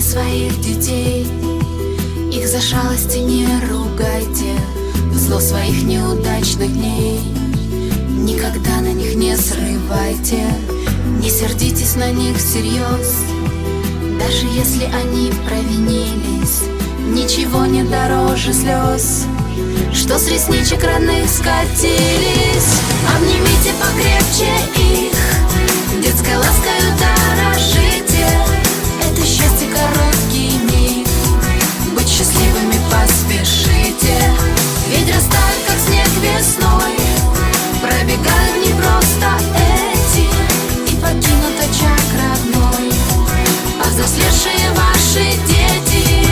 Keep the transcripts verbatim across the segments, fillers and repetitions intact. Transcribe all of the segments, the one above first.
своих детей. Их за шалости не ругайте, зло своих неудачных дней никогда на них не срывайте. Не сердитесь на них всерьез, даже если они провинились. Ничего не дороже слез, что с ресничек родных скатились. Обнимите покрепче их, детской ласкою дорожите. Это счастье короткий миг, быть счастливыми поспешите. Ведь растают, как снег весной, пробегают не просто эти, и покинут очаг родной повзрослевшие ваши дети.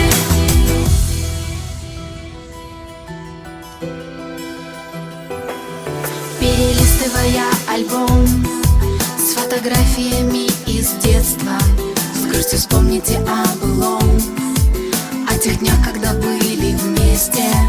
Перелистывая альбом с фотографиями из детства, с грустью вспомните о былом, о тех днях, когда были вместе.